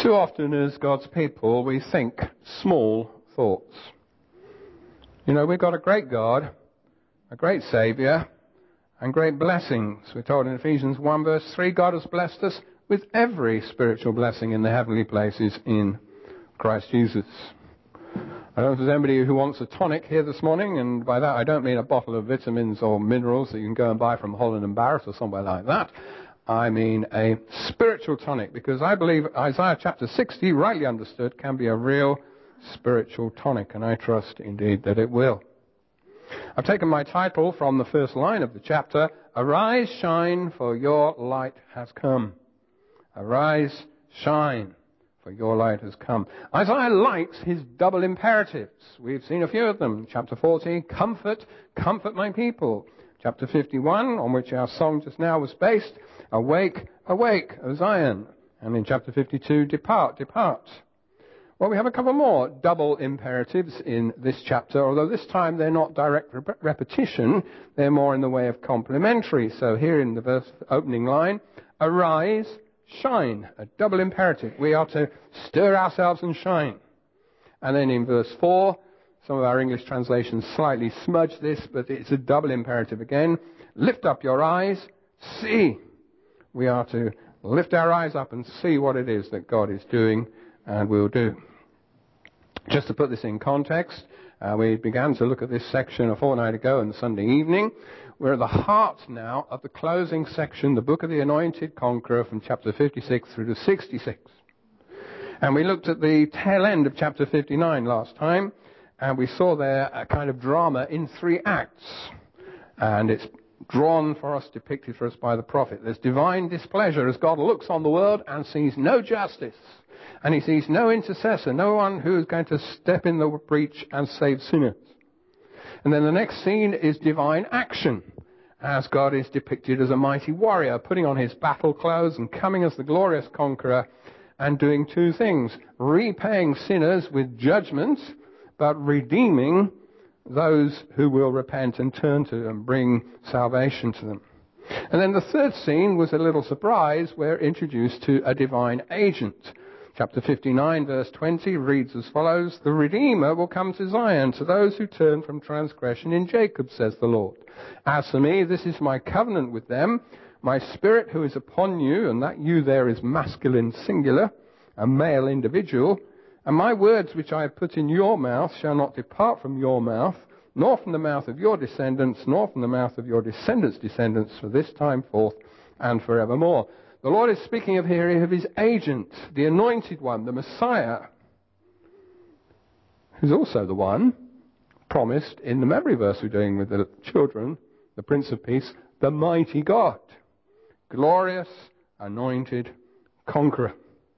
Too often as God's people, we think small thoughts. You know, we've got a great God, a great Saviour, and great blessings. We're told in Ephesians 1 verse 3, God has blessed us with every spiritual blessing in the heavenly places in Christ Jesus. I don't know if there's anybody who wants a tonic here this morning, and by that I don't mean a bottle of vitamins or minerals that you can go and buy from Holland and Barrett or somewhere like that. I mean a spiritual tonic, because I believe Isaiah chapter 60, rightly understood, can be a real spiritual tonic, and I trust indeed that it will. I've taken my title from the first line of the chapter, Arise, Shine, for your light has come. Arise, shine, for your light has come. Isaiah likes his double imperatives. We've seen a few of them. Chapter 40, comfort my people. Chapter 51, on which our song just now was based, awake, awake, O Zion. And in chapter 52, depart, depart. Well, we have a couple more double imperatives in this chapter, although this time they're not direct repetition, they're more in the way of complementary. So here in the opening line, arise, shine, a double imperative. We are to stir ourselves and shine. And then in verse 4, some of our English translations slightly smudge this, but it's a double imperative again. Lift up your eyes, see. We are to lift our eyes up and see what it is that God is doing and will do. Just to put this in context, we began to look at this section a fortnight ago on Sunday evening. We're at the heart now of the closing section, the book of the Anointed Conqueror, from chapter 56 through to 66. And we looked at the tail end of chapter 59 last time, and we saw there a kind of drama in 3 acts. And it's drawn for us, depicted for us by the prophet. There's divine displeasure as God looks on the world and sees no justice. And he sees no intercessor, no one who is going to step in the breach and save sinners. And then the next scene is divine action, as God is depicted as a mighty warrior, putting on his battle clothes and coming as the glorious conqueror and doing 2 things: repaying sinners with judgment, but redeeming those who will repent and turn to and bring salvation to them. And then the third scene was a little surprise. We're introduced to a divine agent. Chapter 59 verse 20 reads as follows, The Redeemer will come to Zion, to those who turn from transgression in Jacob, says the Lord. As for me, this is my covenant with them, my spirit who is upon you, and that you there is masculine singular, a male individual, and my words which I have put in your mouth shall not depart from your mouth, nor from the mouth of your descendants, nor from the mouth of your descendants' descendants, for this time forth and forevermore. The Lord is speaking of here of his agent, the anointed one, the Messiah, who's also the one promised in the memory verse we're doing with the children, the Prince of Peace, the mighty God, glorious, anointed conqueror.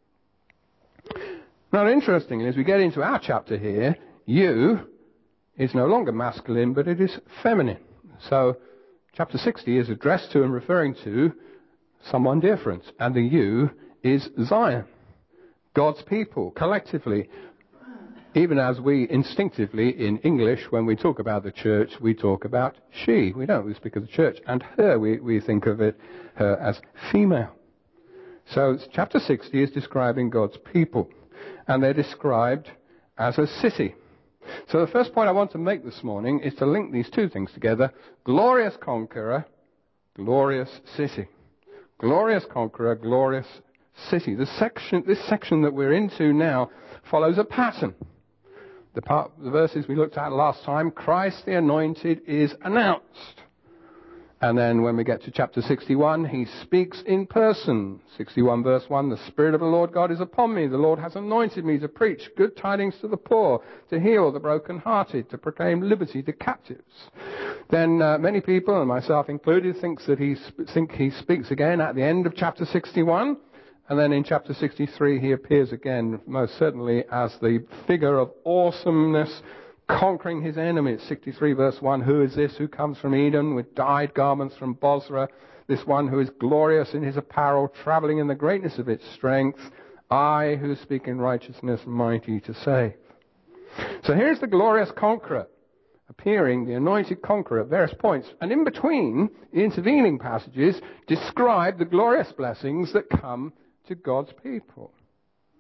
Now, interestingly, as we get into our chapter here, you is no longer masculine, but it is feminine. So, chapter 60 is addressed to and referring to someone different. And the you is Zion, God's people, collectively. Even as we instinctively, in English, when we talk about the church, we talk about she. We don't. We speak of the church. And her, we think of it, her as female. So chapter 60 is describing God's people. And they're described as a city. So the first point I want to make this morning is to link these 2 things together. Glorious conqueror, glorious city. Glorious conqueror, glorious city. This section that we're into now follows a pattern. The verses we looked at last time, Christ the Anointed is announced. And then when we get to chapter 61, he speaks in person. 61 verse 1, the Spirit of the Lord God is upon me. The Lord has anointed me to preach good tidings to the poor, to heal the brokenhearted, to proclaim liberty to captives. Then many people, and myself included, think he speaks again at the end of chapter 61. And then in chapter 63 he appears again, most certainly as the figure of awesomeness, conquering his enemies. 63 verse 1, who is this who comes from Edom with dyed garments from Bozrah? This one who is glorious in his apparel, traveling in the greatness of its strength. I who speak in righteousness, mighty to save. So here's the glorious conqueror appearing, the anointed conqueror at various points. And in between, the intervening passages describe the glorious blessings that come to God's people.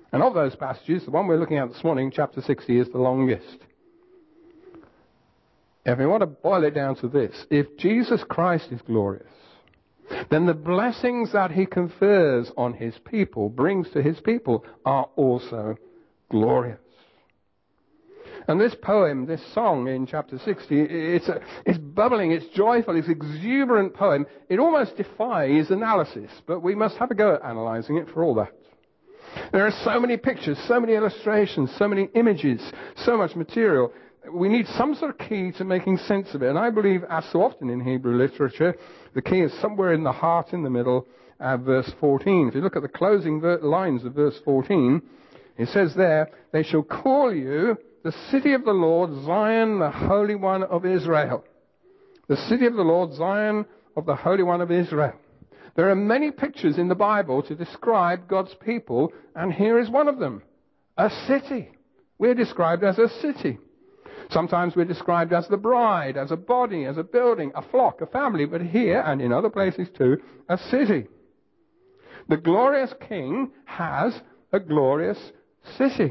And of those passages, the one we're looking at this morning, chapter 60, is the longest. If we want to boil it down to this, if Jesus Christ is glorious, then the blessings that he confers on his people, brings to his people, are also glorious. And this poem, this song in chapter 60, it's bubbling, it's joyful, it's exuberant poem. It almost defies analysis, but we must have a go at analysing it for all that. There are so many pictures, so many illustrations, so many images, so much material. We need some sort of key to making sense of it. And I believe, as so often in Hebrew literature, the key is somewhere in the heart, in the middle, at verse 14. If you look at the closing lines of verse 14, it says there, they shall call you the city of the Lord, Zion, the Holy One of Israel. The city of the Lord, Zion of the Holy One of Israel. There are many pictures in the Bible to describe God's people, and here is one of them. A city. We're described as a city. Sometimes we're described as the bride, as a body, as a building, a flock, a family, but here, and in other places too, a city. The glorious King has a glorious city.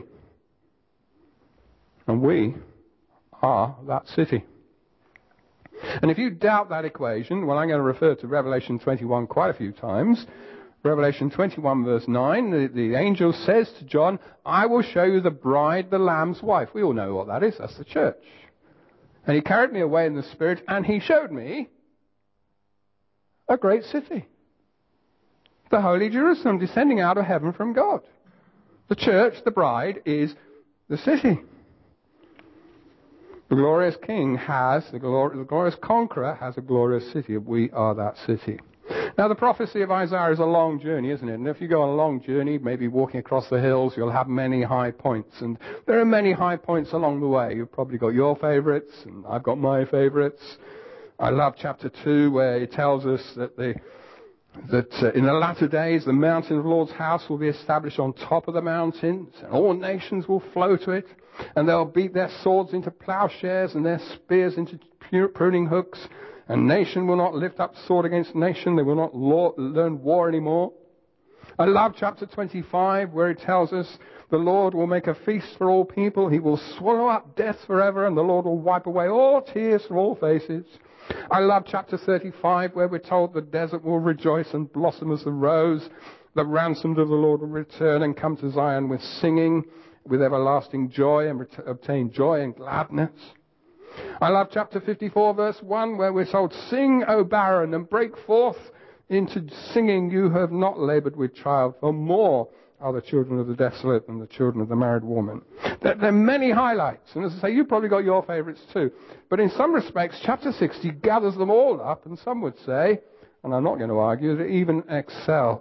And we are that city. And if you doubt that equation, well, I'm going to refer to Revelation 21 quite a few times. Revelation 21 verse 9, the angel says to John, I will show you the bride, the Lamb's wife. We all know what that is. That's the church. And he carried me away in the Spirit, and he showed me a great city. The holy Jerusalem, descending out of heaven from God. The church, the bride, is the city. The glorious King has, the glorious conqueror has a glorious city. We are that city. Now, the prophecy of Isaiah is a long journey, isn't it? And if you go on a long journey, maybe walking across the hills, you'll have many high points. And there are many high points along the way. You've probably got your favourites, and I've got my favourites. I love chapter 2, where it tells us that in the latter days, the mountain of the Lord's house will be established on top of the mountains, and all nations will flow to it, and they'll beat their swords into plowshares and their spears into pruning hooks, and nation will not lift up sword against nation. They will not learn war anymore. I love chapter 25, where it tells us the Lord will make a feast for all people. He will swallow up death forever, and the Lord will wipe away all tears from all faces. I love chapter 35, where we're told the desert will rejoice and blossom as the rose. The ransomed of the Lord will return and come to Zion with singing, with everlasting joy, and obtain joy and gladness. I love chapter 54, verse 1, where we're told, sing, O barren, and break forth into singing, you have not labored with child, for more are the children of the desolate than the children of the married woman. There are many highlights, and as I say, you've probably got your favourites too. But in some respects, chapter 60 gathers them all up, and some would say, and I'm not going to argue, that it even excels.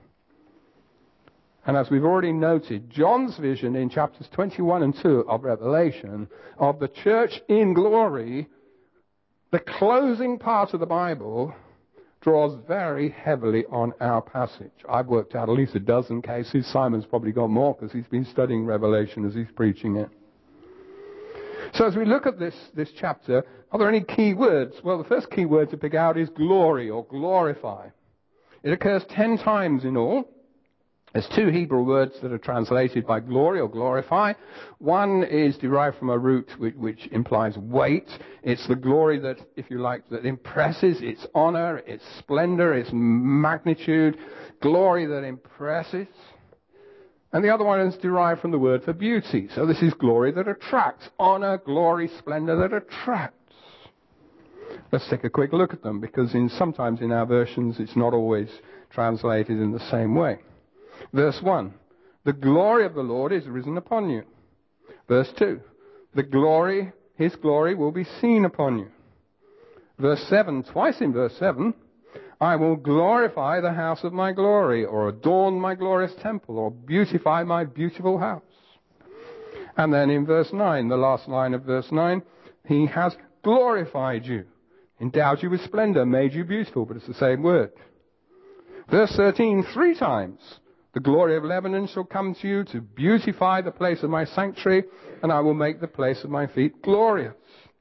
And as we've already noted, John's vision in chapters 21 and 2 of Revelation of the church in glory, the closing part of the Bible, draws very heavily on our passage. I've worked out at least a dozen cases. Simon's probably got more because he's been studying Revelation as he's preaching it. So as we look at this chapter, are there any key words? Well, the first key word to pick out is glory or glorify. It occurs 10 times in all. There's 2 Hebrew words that are translated by glory or glorify. One is derived from a root which implies weight. It's the glory that, if you like, that impresses. It's honor, it's splendor, it's magnitude. Glory that impresses. And the other one is derived from the word for beauty. So this is glory that attracts. Honor, glory, splendor that attracts. Let's take a quick look at them, because sometimes in our versions it's not always translated in the same way. Verse 1, the glory of the Lord is risen upon you. Verse 2, His glory will be seen upon you. Verse 7, twice in verse 7, I will glorify the house of my glory, or adorn my glorious temple, or beautify my beautiful house. And then in verse 9, the last line of verse 9, He has glorified you, endowed you with splendor, made you beautiful, but it's the same word. Verse 13, 3 times. The glory of Lebanon shall come to you to beautify the place of my sanctuary, and I will make the place of my feet glorious.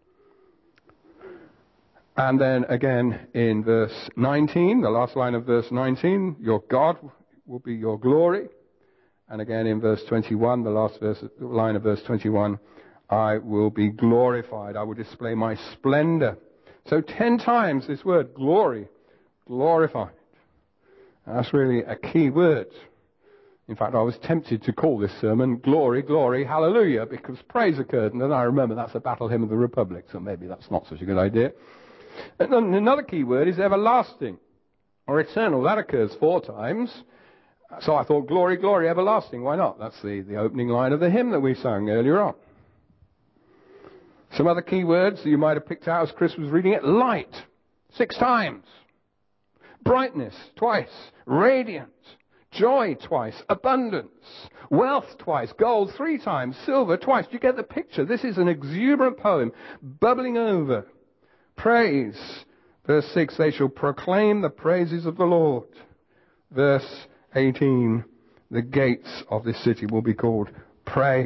And then again in verse 19, the last line of verse 19, your God will be your glory. And again in verse 21, the last line of verse 21, I will be glorified. I will display my splendor. So 10 times this word, glory, glorified. That's really a key word. In fact, I was tempted to call this sermon Glory, Glory, Hallelujah, because praise occurred. And then I remember that's a battle hymn of the Republic, so maybe that's not such a good idea. And then another key word is everlasting or eternal. That occurs 4 times. So I thought, glory, glory, everlasting. Why not? That's the opening line of the hymn that we sang earlier on. Some other key words that you might have picked out as Chris was reading it. Light, 6 times. Brightness, twice. Radiant. Joy, twice. Abundance. Wealth, twice. Gold, 3 times. Silver, twice. Do you get the picture? This is an exuberant poem, bubbling over. Praise. Verse 6, they shall proclaim the praises of the Lord. Verse 18, the gates of this city will be called praise.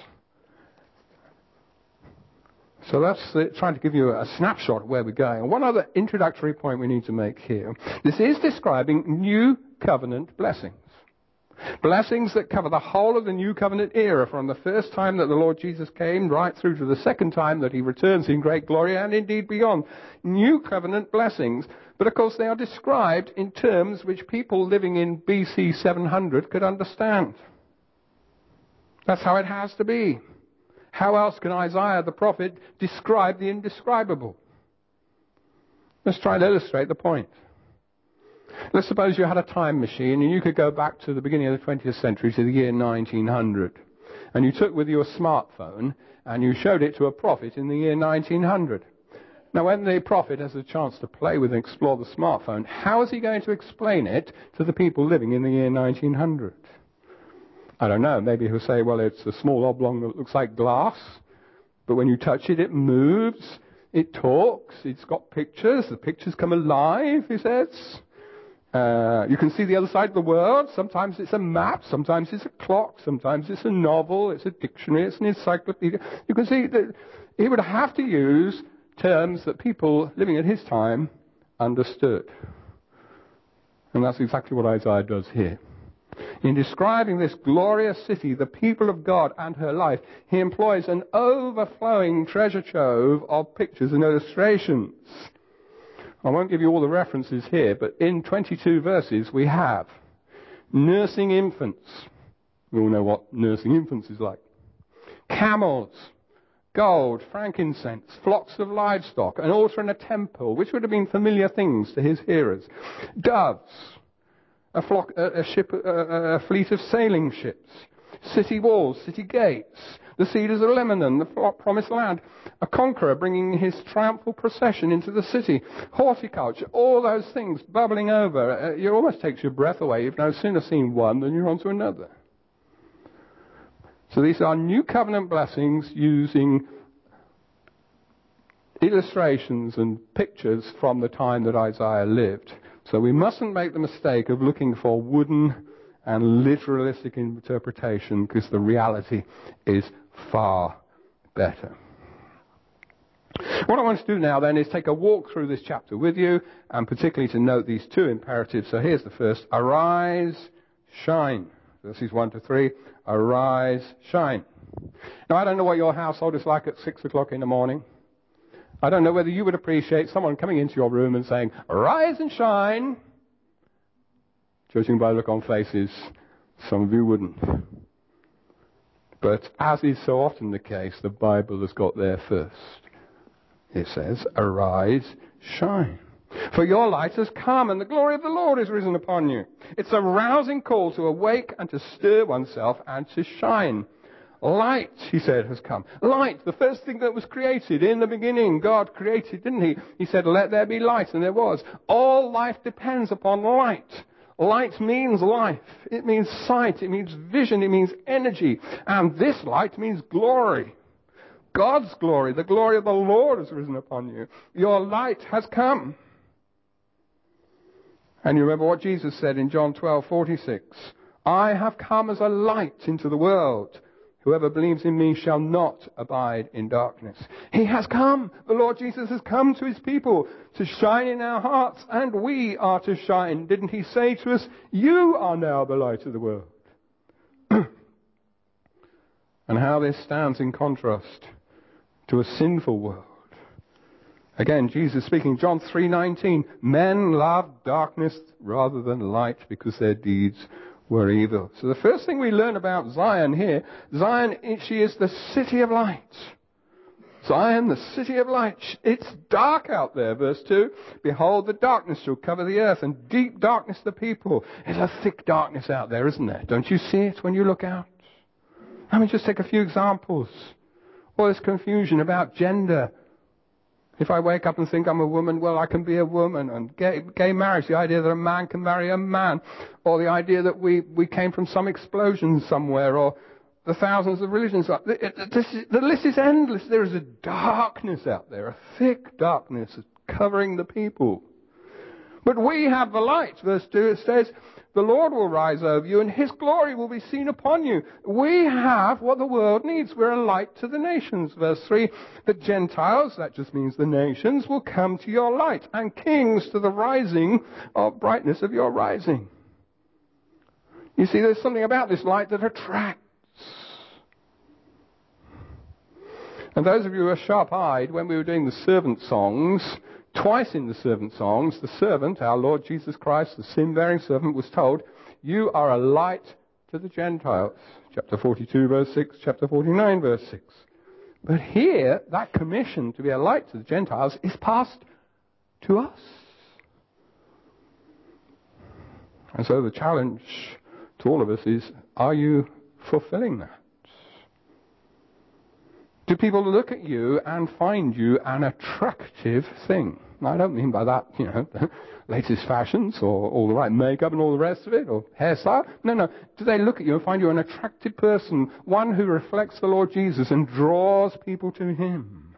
So that's trying to give you a snapshot of where we're going. And one other introductory point we need to make here. This is describing new covenant blessings. Blessings that cover the whole of the new covenant era, from the first time that the Lord Jesus came right through to the second time that he returns in great glory, and indeed beyond. New covenant blessings. But of course they are described in terms which people living in BC 700 could understand. That's how it has to be. How else can Isaiah the prophet describe the indescribable? Let's try and illustrate the point. Let's suppose you had a time machine and you could go back to the beginning of the 20th century, to the year 1900. And you took with you a smartphone and you showed it to a prophet in the year 1900. Now when the prophet has a chance to play with and explore the smartphone, how is he going to explain it to the people living in the year 1900? I don't know, maybe he'll say, well, it's a small oblong that looks like glass, but when you touch it, it moves, it talks, it's got pictures, the pictures come alive, he says. You can see the other side of the world. Sometimes it's a map, sometimes it's a clock, sometimes it's a novel, it's a dictionary, it's an encyclopedia. You can see that he would have to use terms that people living at his time understood. And that's exactly what Isaiah does here. In describing this glorious city, the people of God and her life, he employs an overflowing treasure trove of pictures and illustrations. I won't give you all the references here, but in 22 verses we have nursing infants. We all know what nursing infants is like. Camels, gold, frankincense, flocks of livestock, an altar and a temple, which would have been familiar things to his hearers. Doves, a fleet of sailing ships, city walls, city gates, the cedars of Lebanon, the promised land, a conqueror bringing his triumphal procession into the city, horticulture, all those things bubbling over. It almost takes your breath away. You've no sooner seen one than you're on to another. So these are new covenant blessings using illustrations and pictures from the time that Isaiah lived. So we mustn't make the mistake of looking for wooden and literalistic interpretation, because the reality is far better. What I want to do now then is take a walk through this chapter with you, and particularly to note these 2 imperatives. So here's the first. Arise, shine. Verses 1 to 3. Arise, shine. Now I don't know what your household is like at 6 o'clock in the morning. I don't know whether you would appreciate someone coming into your room and saying, "Arise and shine." Judging by the look on faces, some of you wouldn't. But as is so often the case, the Bible has got there first. It says, "Arise, shine. For your light has come, and the glory of the Lord is risen upon you." It's a rousing call to awake and to stir oneself and to shine. Light, he said, has come. Light, the first thing that was created. In the beginning, God created, didn't he? He said, "Let there be light," and there was. All life depends upon light. Light means life. It means sight. It means vision. It means energy. And this light means glory. God's glory. The glory of the Lord has risen upon you. Your light has come. And you remember what Jesus said in John 12:46. "I have come as a light into the world. Whoever believes in me shall not abide in darkness." He has come. The Lord Jesus has come to his people to shine in our hearts, and we are to shine. Didn't he say to us, "You are now the light of the world"? And how this stands in contrast to a sinful world. Again, Jesus speaking, John 3:19, men loved darkness rather than light because their deeds were evil. So the first thing we learn about Zion here, Zion, she is the city of light. Zion, the city of light. It's dark out there, verse 2. Behold, the darkness shall cover the earth, and deep darkness the people. There's a thick darkness out there, isn't there? Don't you see it when you look out? Let me just take a few examples. All this confusion about gender. If I wake up and think I'm a woman, well, I can be a woman. And gay marriage, the idea that a man can marry a man. Or the idea that we came from some explosion somewhere. Or the thousands of religions. The list is endless. There is a darkness out there, a thick darkness covering the people. But we have the light. Verse 2, it says, the Lord will rise over you and his glory will be seen upon you. We have what the world needs. We're a light to the nations. Verse 3, the Gentiles, that just means the nations, will come to your light, and kings to the rising of brightness of your rising. You see, there's something about this light that attracts. And those of you who are sharp-eyed, when we were doing the servant songs, twice in the servant songs, the servant, our Lord Jesus Christ, the sin-bearing servant, was told, you are a light to the Gentiles. Chapter 42, verse 6, chapter 49, verse 6. But here, that commission to be a light to the Gentiles is passed to us. And so the challenge to all of us is, are you fulfilling that? Do people look at you and find you an attractive thing? Now, I don't mean by that, the latest fashions or all the right makeup and all the rest of it or hairstyle. No. Do they look at you and find you an attractive person, one who reflects the Lord Jesus and draws people to him?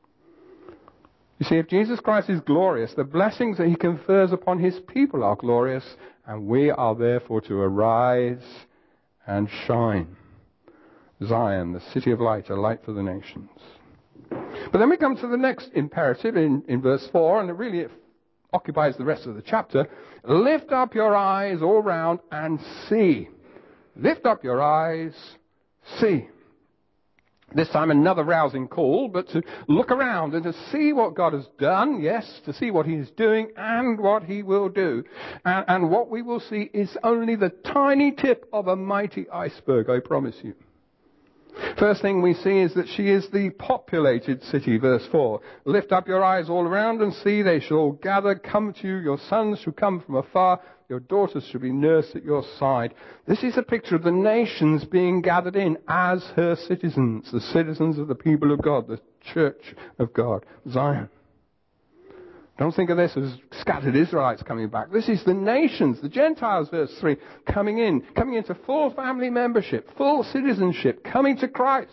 You see, if Jesus Christ is glorious, the blessings that he confers upon his people are glorious, and we are therefore to arise and shine. Zion, the city of light, a light for the nations. But then we come to the next imperative in verse 4, and it occupies the rest of the chapter. Lift up your eyes all round and see. Lift up your eyes, see. This time another rousing call, but to look around and to see what God has done, yes, to see what he is doing and what he will do. And what we will see is only the tiny tip of a mighty iceberg, I promise you. First thing we see is that she is the populated city, verse 4. Lift up your eyes all around and see, they shall all gather, come to you, your sons shall come from afar, your daughters shall be nursed at your side. This is a picture of the nations being gathered in as her citizens, the citizens of the people of God, the church of God, Zion. Don't think of this as scattered Israelites coming back. This is the nations, the Gentiles, verse 3, coming into full family membership, full citizenship, coming to Christ.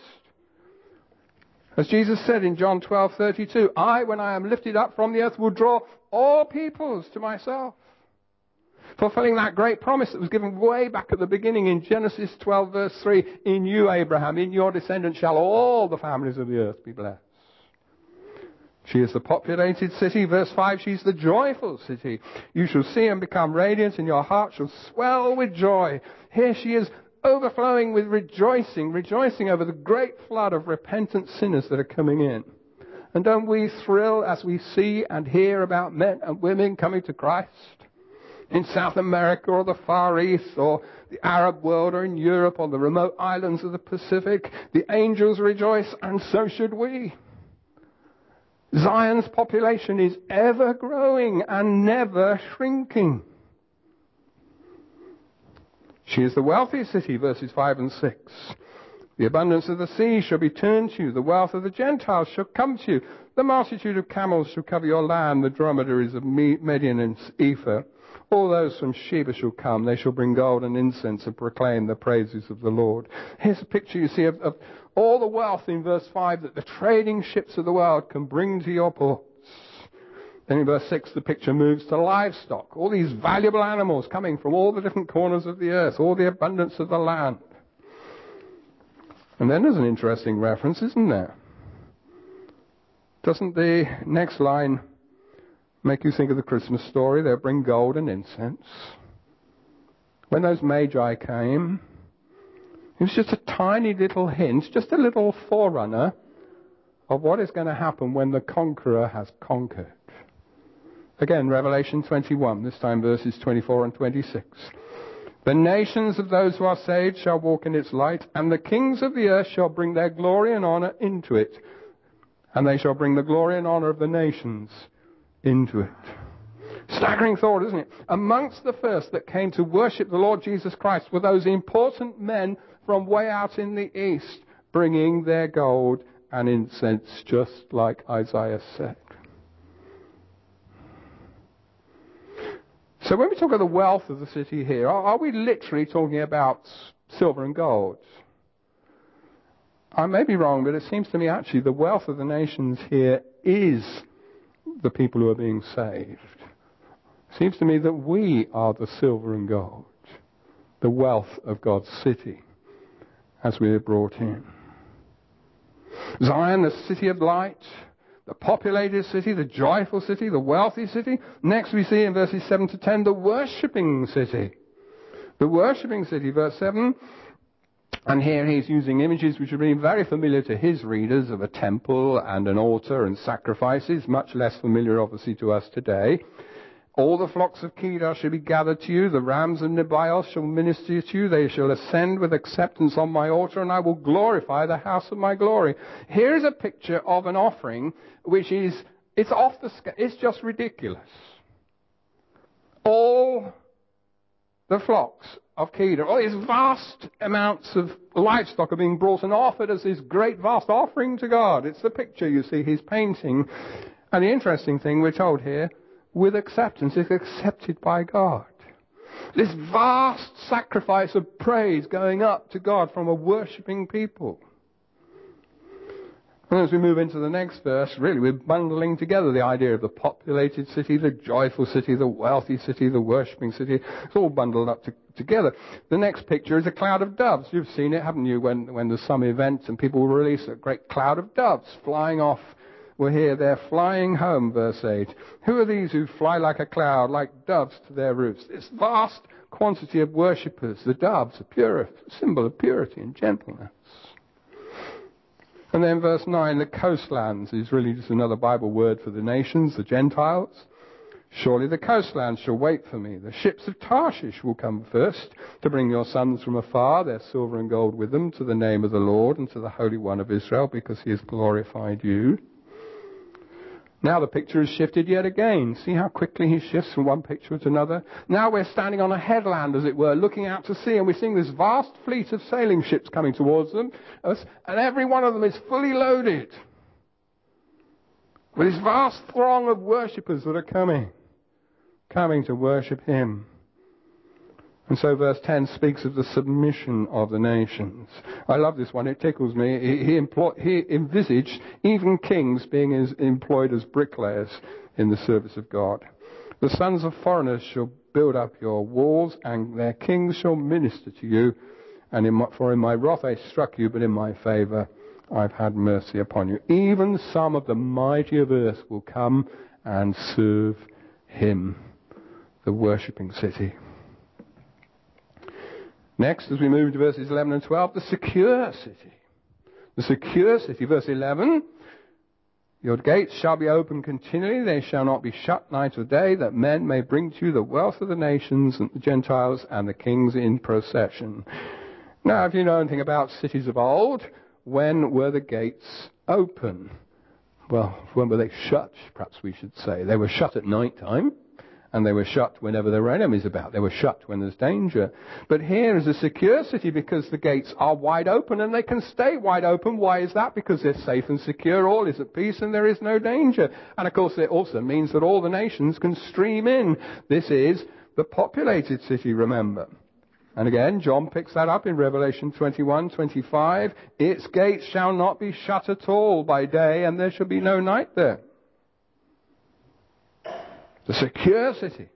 As Jesus said in John 12:32, I, when I am lifted up from the earth, will draw all peoples to myself. Fulfilling that great promise that was given way back at the beginning in Genesis 12, verse 3, in you, Abraham, in your descendants shall all the families of the earth be blessed. She is the populated city. Verse 5, she's the joyful city. You shall see and become radiant, and your heart shall swell with joy. Here she is overflowing with rejoicing over the great flood of repentant sinners that are coming in. And don't we thrill as we see and hear about men and women coming to Christ in South America or the Far East or the Arab world or in Europe or the remote islands of the Pacific? The angels rejoice, and so should we. Zion's population is ever growing and never shrinking. She is the wealthy city, verses 5 and 6. The abundance of the sea shall be turned to you. The wealth of the Gentiles shall come to you. The multitude of camels shall cover your land. The dromedaries of Midian and Ephah. All those from Sheba shall come. They shall bring gold and incense and proclaim the praises of the Lord. Here's a picture, you see, of all the wealth in verse 5 that the trading ships of the world can bring to your ports. Then in verse 6, the picture moves to livestock. All these valuable animals coming from all the different corners of the earth. All the abundance of the land. And then there's an interesting reference, isn't there? Doesn't the next line make you think of the Christmas story? They'll bring gold and incense. When those magi came, It was just a tiny little hint, just a little forerunner of what is going to happen when the conqueror has conquered. Again, Revelation 21, this time verses 24 and 26. The nations of those who are saved shall walk in its light, and the kings of the earth shall bring their glory and honor into it. And they shall bring the glory and honor of the nations into it. Staggering thought, isn't it? Amongst the first that came to worship the Lord Jesus Christ were those important men from way out in the east, bringing their gold and incense, just like Isaiah said. So when we talk of the wealth of the city here, are we literally talking about silver and gold? I may be wrong, but it seems to me actually the wealth of the nations here is the people who are being saved. It seems to me that we are the silver and gold, the wealth of God's city, as we are brought in. Zion, the city of light, the populated city, the joyful city, the wealthy city. Next we see in verses 7 to 10, the worshipping city. The worshipping city, verse 7. And here he's using images which have been very familiar to his readers of a temple and an altar and sacrifices, much less familiar obviously to us today. All the flocks of Kedar shall be gathered to you. The rams of Nebaioth shall minister to you. They shall ascend with acceptance on my altar, and I will glorify the house of my glory. Here is a picture of an offering which is, it's off the scale. It's just ridiculous. All the flocks of Kedar, all these vast amounts of livestock are being brought and offered as this great vast offering to God. It's the picture you see he's painting. And the interesting thing we're told here, with acceptance, it's accepted by God. This vast sacrifice of praise going up to God from a worshipping people. And as we move into the next verse, really we're bundling together the idea of the populated city, the joyful city, the wealthy city, the worshipping city. It's all bundled up together. The next picture is a cloud of doves. You've seen it, haven't you, when there's some event and people will release a great cloud of doves flying off. We're here, they're flying home, verse 8. Who are these who fly like a cloud, like doves to their roofs? This vast quantity of worshippers, the doves, a symbol of purity and gentleness. And then verse 9, the coastlands is really just another Bible word for the nations, the Gentiles. Surely the coastlands shall wait for me. The ships of Tarshish will come first to bring your sons from afar, their silver and gold with them, to the name of the Lord and to the Holy One of Israel, because he has glorified you. Now the picture has shifted yet again. See how quickly he shifts from one picture to another? Now we're standing on a headland, as it were, looking out to sea, and we're seeing this vast fleet of sailing ships coming towards them, and every one of them is fully loaded with this vast throng of worshippers that are coming to worship him. And so verse 10 speaks of the submission of the nations. I love this one. It tickles me. He envisaged even kings being employed as bricklayers in the service of God. The sons of foreigners shall build up your walls, and their kings shall minister to you. And for in my wrath I struck you, but in my favor I've had mercy upon you. Even some of the mighty of earth will come and serve him, the worshipping city. Next, as we move to verses 11 and 12, the secure city. The secure city, verse 11. Your gates shall be open continually, they shall not be shut night or day, that men may bring to you the wealth of the nations and the Gentiles and the kings in procession. Now, if you know anything about cities of old, when were the gates open? Well, when were they shut, perhaps we should say. They were shut at night time. And they were shut whenever there were enemies about. They were shut when there's danger. But here is a secure city because the gates are wide open and they can stay wide open. Why is that? Because they're safe and secure. All is at peace and there is no danger. And of course it also means that all the nations can stream in. This is the populated city, remember. And again, John picks that up in Revelation 21:25. Its gates shall not be shut at all by day, and there shall be no night there. The secure city.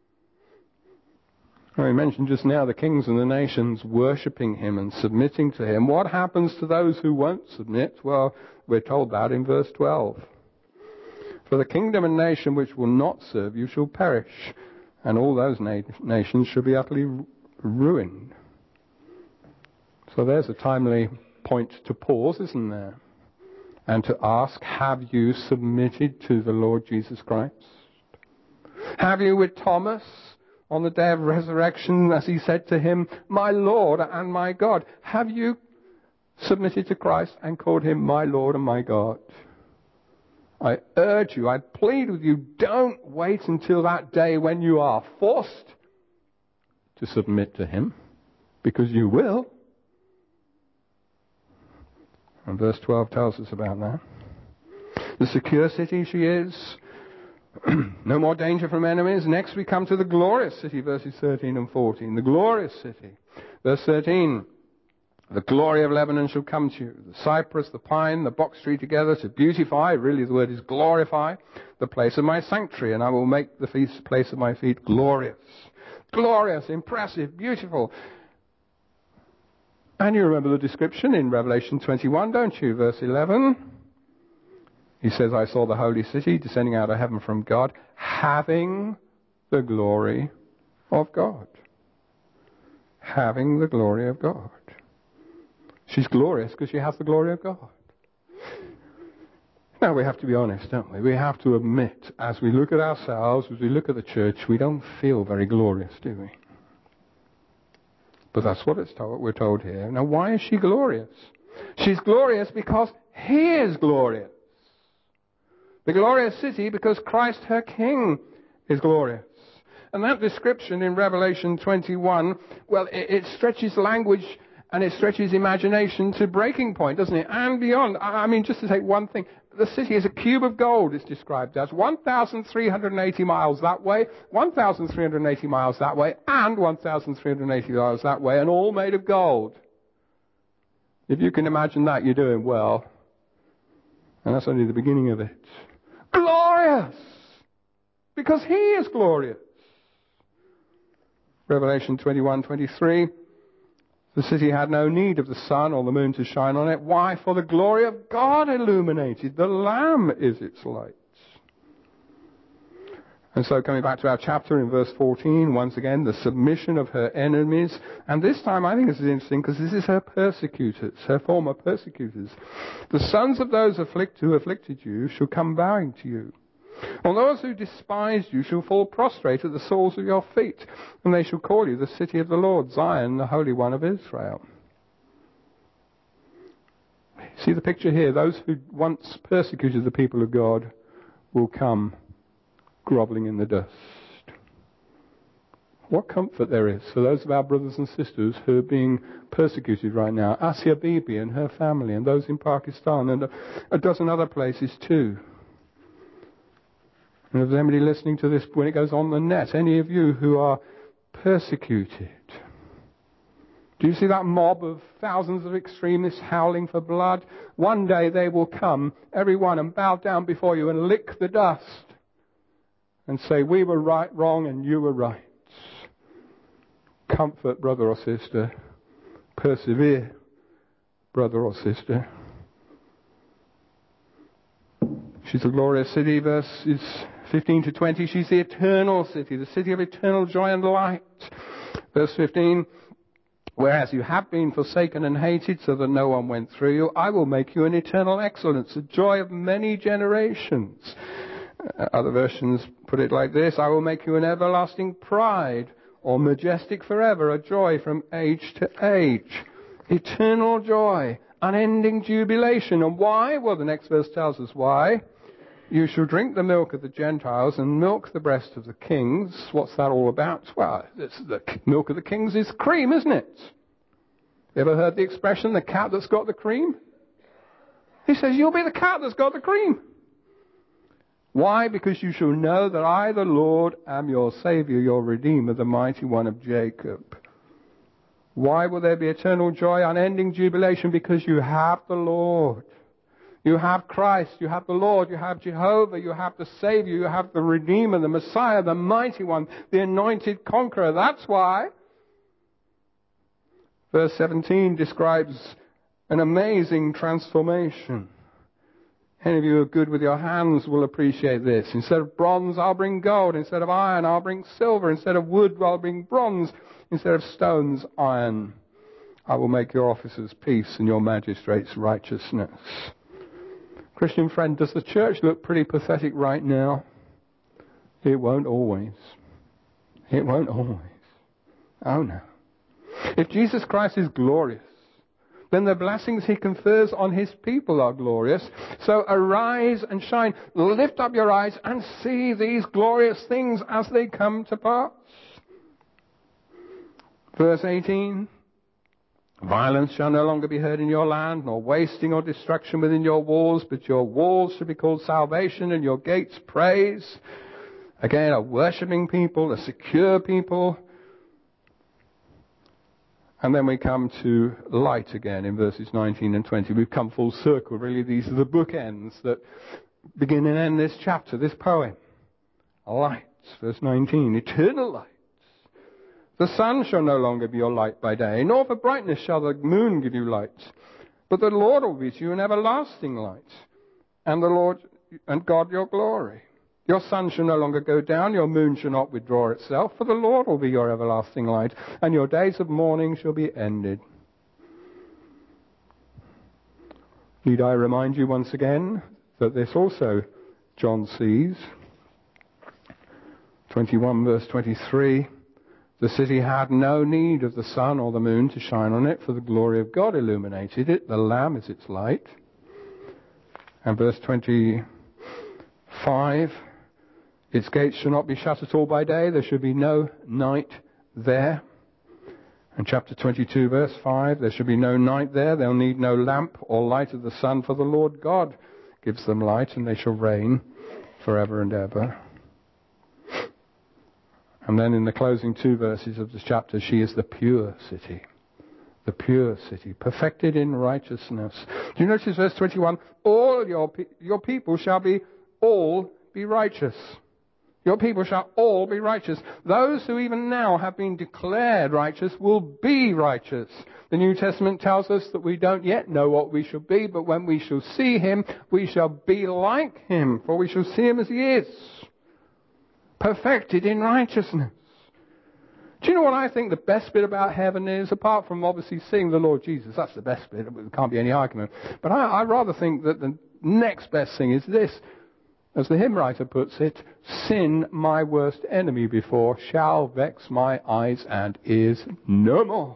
We mentioned just now the kings and the nations worshipping him and submitting to him. What happens to those who won't submit? Well, we're told that in verse 12. For the kingdom and nation which will not serve you shall perish, and all those nations shall be utterly ruined. So there's a timely point to pause, isn't there? And to ask, have you submitted to the Lord Jesus Christ? Have you, with Thomas, on the day of resurrection, as he said to him, my Lord and my God, have you submitted to Christ and called him my Lord and my God? I urge you, I plead with you, don't wait until that day when you are forced to submit to him, because you will. And verse 12 tells us about that. The secure city she is. No more danger from enemies. Next we come to the glorious city, verses 13 and 14. The glorious city. Verse 13. The glory of Lebanon shall come to you. The cypress, the pine, the box tree together to beautify, really the word is glorify, the place of my sanctuary. And I will make the place of my feet glorious. Glorious, impressive, beautiful. And you remember the description in Revelation 21, don't you? Verse 11. He says, I saw the holy city descending out of heaven from God, having the glory of God. Having the glory of God. She's glorious because she has the glory of God. Now we have to be honest, don't we? We have to admit, as we look at ourselves, as we look at the church, we don't feel very glorious, do we? But that's what we're told here. Now, why is she glorious? She's glorious because he is glorious. The glorious city because Christ, her King, is glorious. And that description in Revelation 21, well, it stretches language and it stretches imagination to breaking point, doesn't it? And beyond. I mean, just to take one thing, the city is a cube of gold, it's described as. 1,380 miles that way, 1,380 miles that way, and 1,380 miles that way, and all made of gold. If you can imagine that, you're doing well. And that's only the beginning of it. Glorious! Because he is glorious. Revelation 21:23. The city had no need of the sun or the moon to shine on it. Why? For the glory of God illuminated. The Lamb is its light. And so coming back to our chapter in verse 14, once again, the submission of her enemies. And this time I think this is interesting because this is her persecutors, her former persecutors. The sons of those who afflicted you shall come bowing to you. And those who despised you shall fall prostrate at the soles of your feet, and they shall call you the city of the Lord, Zion, the Holy One of Israel. See the picture here? Those who once persecuted the people of God will come grovelling in the dust. What comfort there is for those of our brothers and sisters who are being persecuted right now. Asia Bibi and her family, and those in Pakistan, and a dozen other places too. And if there's anybody listening to this when it goes on the net, any of you who are persecuted, do you see that mob of thousands of extremists howling for blood? One day they will come, everyone, and bow down before you and lick the dust and say, we were wrong and you were right. Comfort, brother or sister. Persevere, brother or sister. She's a glorious city, verses 15 to 20. She's the eternal city, the city of eternal joy and light. Verse 15. Whereas you have been forsaken and hated so that no one went through you, I will make you an eternal excellence, a joy of many generations. Other versions put it like this: I will make you an everlasting pride, or majestic forever, a joy from age to age. Eternal joy, unending jubilation. And why? Well, the next verse tells us why. You shall drink the milk of the Gentiles and milk the breast of the kings. What's that all about? Well, the milk of the kings is cream, isn't it? You ever heard the expression, the cat that's got the cream? He says, you'll be the cat that's got the cream. Why? Because you shall know that I, the Lord, am your Savior, your Redeemer, the mighty one of Jacob. Why will there be eternal joy, unending jubilation? Because you have the Lord. You have Christ, you have the Lord, you have Jehovah, you have the Savior, you have the Redeemer, the Messiah, the Mighty One, the Anointed Conqueror. That's why. Verse 17 describes an amazing transformation. Any of you who are good with your hands will appreciate this. Instead of bronze, I'll bring gold. Instead of iron, I'll bring silver. Instead of wood, I'll bring bronze. Instead of stones, iron. I will make your officers peace and your magistrates righteousness. Christian friend, does the church look pretty pathetic right now? It won't always. It won't always. Oh no. If Jesus Christ is glorious, then the blessings he confers on his people are glorious. So arise and shine. Lift up your eyes and see these glorious things as they come to pass. Verse 18. Violence shall no longer be heard in your land, nor wasting or destruction within your walls, but your walls shall be called salvation and your gates praise. Again, a worshipping people, a secure people. And then we come to light again in verses 19 and 20. We've come full circle, really. These are the bookends that begin and end this chapter, this poem. Lights, verse 19, eternal lights. The sun shall no longer be your light by day, nor for brightness shall the moon give you light. But the Lord will be to you an everlasting light, and the Lord and God your glory. Your sun shall no longer go down, your moon shall not withdraw itself, for the Lord will be your everlasting light, and your days of mourning shall be ended. Need I remind you once again that this also John sees. 21 verse 23, the city had no need of the sun or the moon to shine on it, for the glory of God illuminated it. The Lamb is its light. And verse 25, its gates shall not be shut at all by day. There shall be no night there. And chapter 22, verse 5, there shall be no night there. They'll need no lamp or light of the sun, for the Lord God gives them light, and they shall reign forever and ever. And then in the closing 2 verses of this chapter, she is the pure city. The pure city, perfected in righteousness. Do you notice verse 21? All your people shall all be righteous. Your people shall all be righteous. Those who even now have been declared righteous will be righteous. The New Testament tells us that we don't yet know what we shall be, but when we shall see him, we shall be like him, for we shall see him as he is. Perfected in righteousness. Do you know what I think the best bit about heaven is? Apart from obviously seeing the Lord Jesus, that's the best bit. There can't be any argument. But I rather think that the next best thing is this. As the hymn writer puts it, sin, my worst enemy before, shall vex my eyes and ears no more.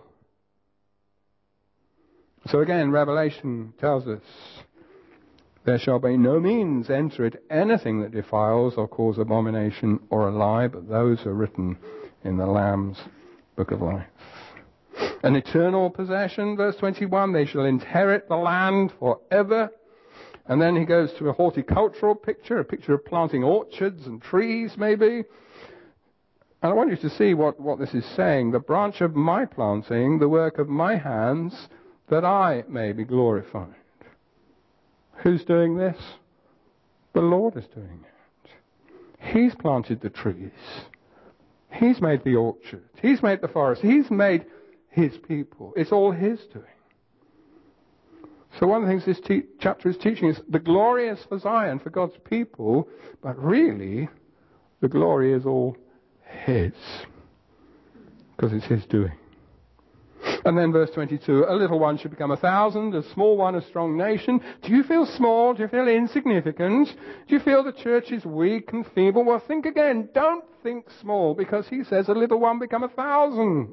So again, Revelation tells us, there shall by no means enter it anything that defiles or cause abomination or a lie, but those are written in the Lamb's book of life. An eternal possession, verse 21, they shall inherit the land forever. And then he goes to a horticultural picture, a picture of planting orchards and trees maybe. And I want you to see what this is saying. The branch of my planting, the work of my hands, that I may be glorified. Who's doing this? The Lord is doing it. He's planted the trees. He's made the orchard. He's made the forest. He's made his people. It's all his doing. So one of the things this chapter is teaching is the glory is for Zion, for God's people, but really the glory is all his, because it's his doing. And then verse 22, a little one should become 1,000, a small one a strong nation. Do you feel small? Do you feel insignificant? Do you feel the church is weak and feeble? Well, think again. Don't think small, because he says a little one become 1,000.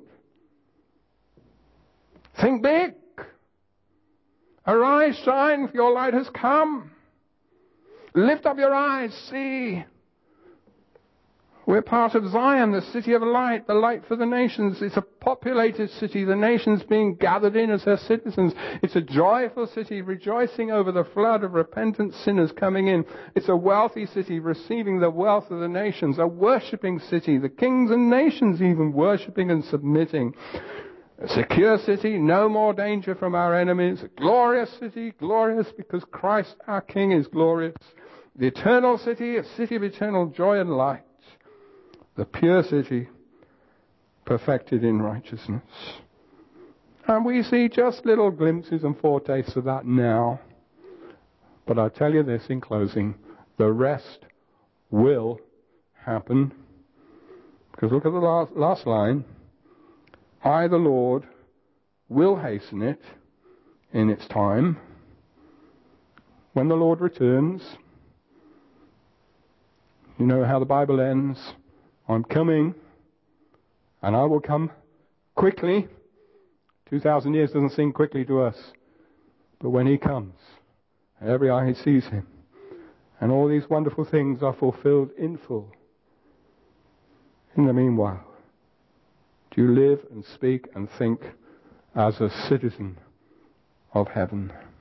Think big. Arise, shine, for your light has come. Lift up your eyes, see. We're part of Zion, the city of light, the light for the nations. It's a populated city, the nations being gathered in as her citizens. It's a joyful city, rejoicing over the flood of repentant sinners coming in. It's a wealthy city, receiving the wealth of the nations. A worshipping city, the kings and nations even worshipping and submitting. A secure city, no more danger from our enemies. A glorious city, glorious because Christ our King is glorious. The eternal city, a city of eternal joy and light. The pure city, perfected in righteousness. And we see just little glimpses and foretastes of that now. But I'll tell you this in closing, the rest will happen. Because look at the last line. I, the Lord, will hasten it in its time. When the Lord returns, you know how the Bible ends. I'm coming, and I will come quickly. 2,000 years doesn't seem quickly to us. But when he comes, every eye sees him, and all these wonderful things are fulfilled in full. In the meanwhile, do you live and speak and think as a citizen of heaven?